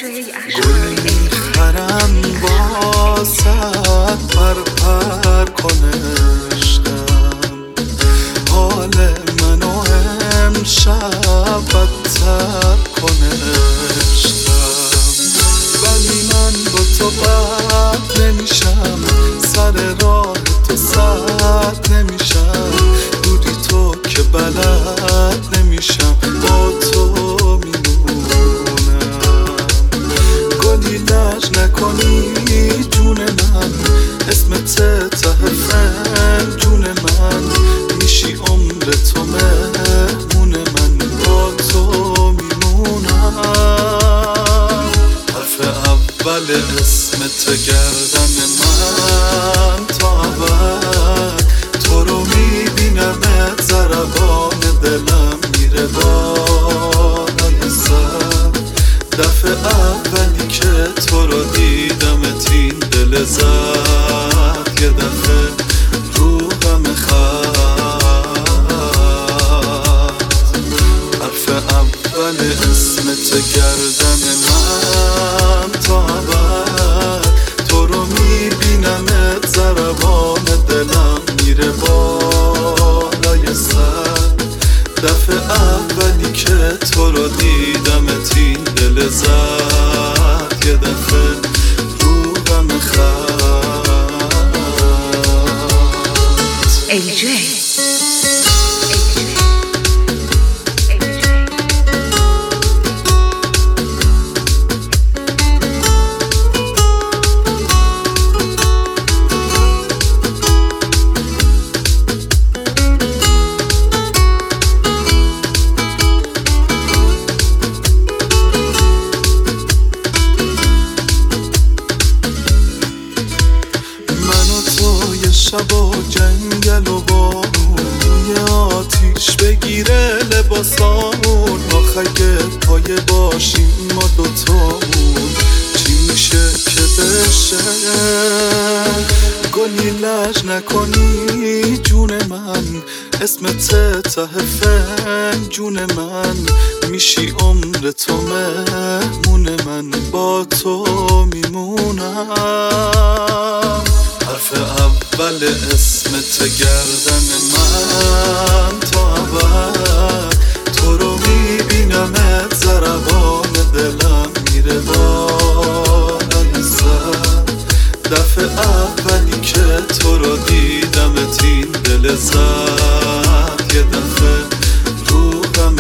میخرم واسد پر پر کنشتم، حال منو امشب بدتر کنشتم. ولی من با تو بد نمیشم، سر راه تو سد نمیشم، دوری تو که بلد نمیشم، با تو میمونم. گلی لج نکنی جون من، اسمت ته فنجون من، میشی عمر تو مهمون من، با تو میمونم. حرف اول اسمت گردن من تا ابد، تو رو میبینمت ضربان دلم میره بالای سر. دفعه اولی که تو رو دیدمت این دل زد یه دفعه روحم خست. حرف اول اسمت گردن من تا ابد، تو رو میبینمت ضربان دلم میره بالای سر. دفعه اولی که تو رو دیدمت این دل زد یه دفعه روحم خست. AJ شب و جنگل و بارون، آتیش بگیره لباسامون، آخه پای باشیم ما دوتامون، چی میشه که بشه؟ گلی لج نکنی جون من، اسمت ته فنجون من، میشی عمر تو مهمون من، با تو میمونم. حرف اول اسمت گردن من تا ابد، تو رو میبینمت ضربان دلم میره بالای سر. دفعه اولی که تو رو دیدمت این دل زد یه دفعه روحم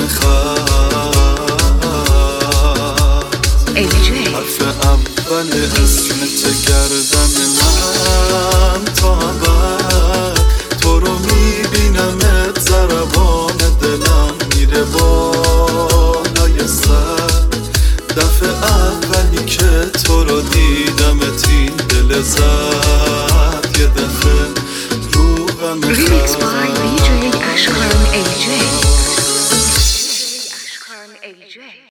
خست. حرف اول اسمت گردن من تا ابد، تو رو میبینمت ضربان دلم میره بالای سر. دفعه اولی که تو رو دیدمت این دل زد یه دفعه روحم خست.